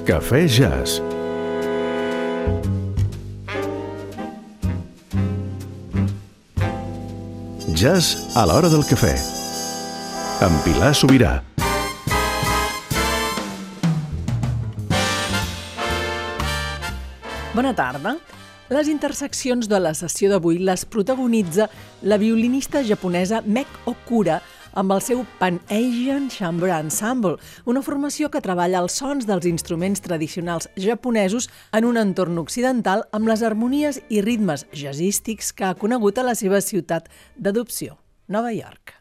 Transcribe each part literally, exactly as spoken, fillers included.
Cafè Jazz. Jazz a l'hora del cafè. Amb Pilar Sobirà. Bona tarda. Les interseccions de la sessió d'avui les protagonitza la violinista japonesa Meg Okura amb el seu Pan-Asian Chamber Ensemble, una formació que treballa els sons dels instruments tradicionals japonesos en un entorn occidental amb les harmonies i ritmes jazzístics que ha conegut a la seva ciutat d'adopció, Nova York.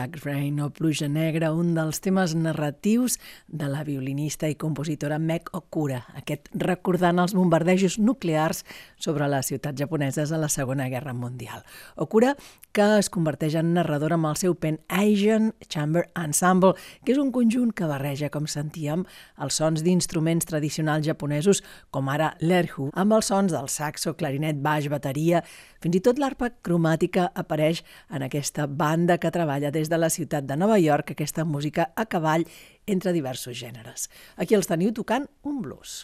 Black Rain o Pluja Negra, un dels temes narratius de la violinista i compositora Meg Okura, aquest recordant els bombardejos nuclears sobre les ciutats japoneses a la Segona Guerra Mundial. Okura, que es converteix en narradora amb el seu Pen Asian Chamber Ensemble, que és un conjunt que barreja, com sentíem, els sons d'instruments tradicionals japonesos, com ara l'erhu, amb els sons del saxo, clarinet, baix, bateria. Fins i tot l'arpa cromàtica apareix en aquesta banda que treballa des de la ciutat de Nova York, aquesta música a cavall entre diversos gèneres. Aquí els teniu tocant un blues.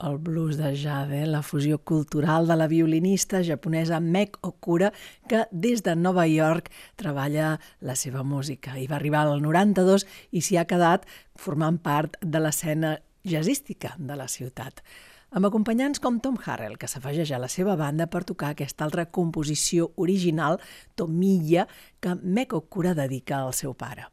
el blues de Jade, la fusió cultural de la violinista japonesa Meg Okura, que des de Nova York treballa la seva música. I va arribar al noranta-dos i s'hi ha quedat formant part de l'escena jazzística de la ciutat, amb acompanyants com Tom Harrell, que s'afegeix a la seva banda per tocar aquesta altra composició original, Tomiya, que Meg Okura dedica al seu pare.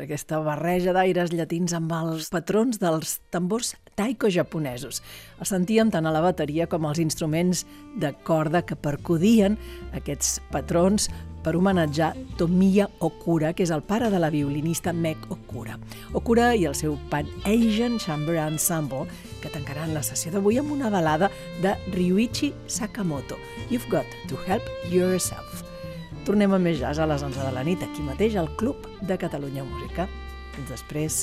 aquesta barreja d'aires llatins amb els patrons dels tambors taiko japonesos. Els sentien tant a la bateria com als instruments de corda que percudien aquests patrons per homenatjar Tomiya Okura, que és el pare de la violinista Meg Okura. Okura i el seu Pan Asian Chamber Ensemble, que tancaran la sessió d'avui amb una balada de Ryuichi Sakamoto, You've Got to Help Yourself. Tornem a més jazz a les onze de la nit, aquí mateix al Club de Catalunya Música. Fins després.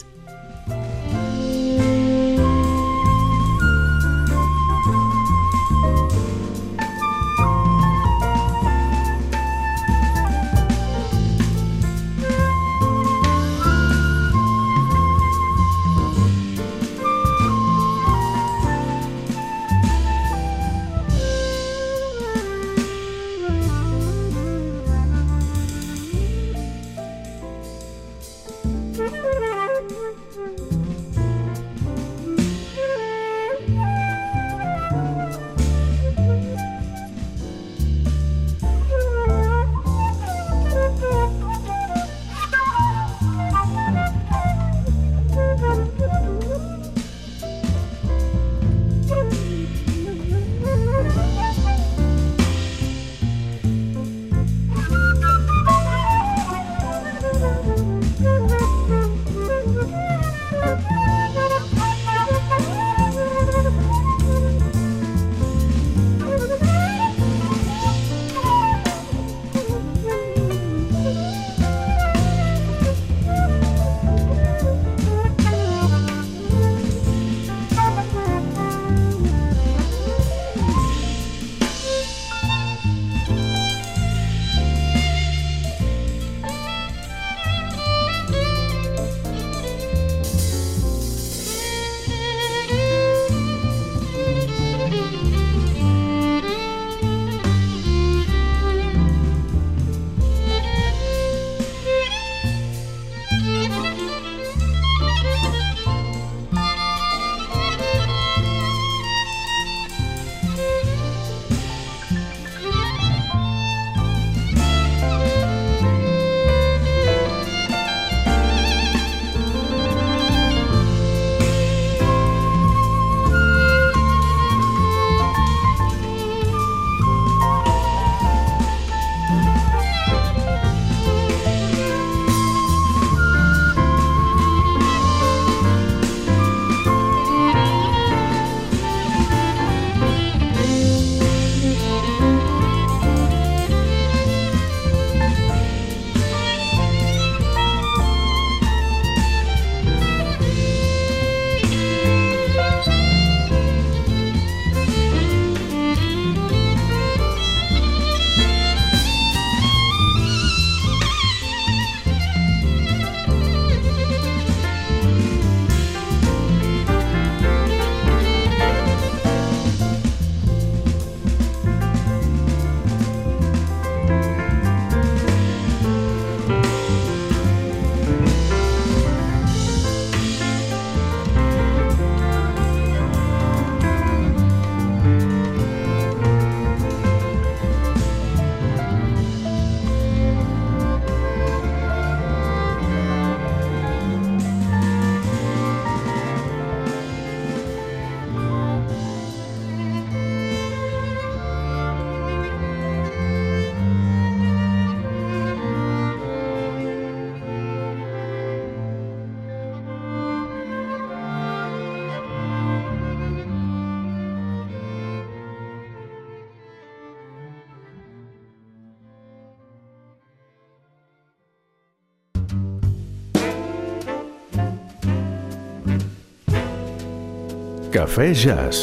Cafè Jazz.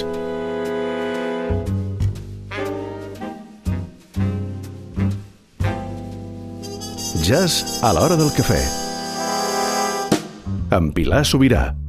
Jazz a l'hora del cafè. Amb Pilar Sobirà.